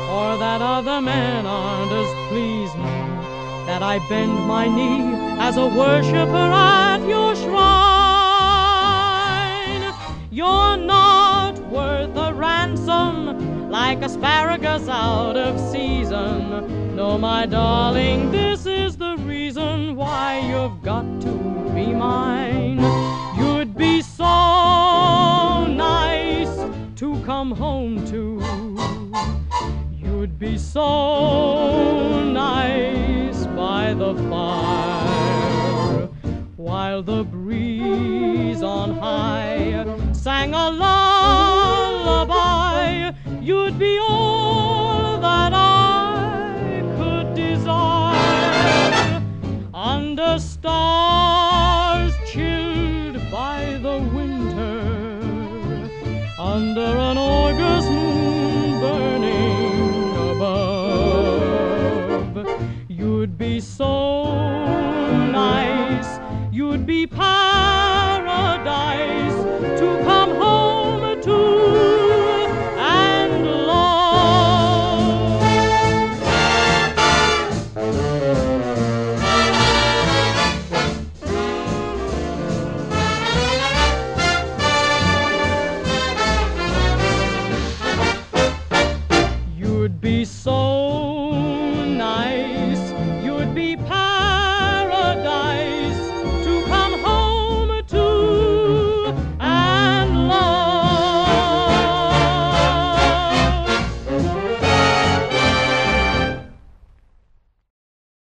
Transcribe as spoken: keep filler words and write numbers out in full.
or that other men aren't as please me, that I bend my knee as a worshiper at your shrine. You're not worth a ransom, like asparagus out of season. No, my darling, this is the reason why you've got to be mine. You'd be so nice to come home to. You'd be so nice by the fire, while the breeze on high sang a lullaby. You'd be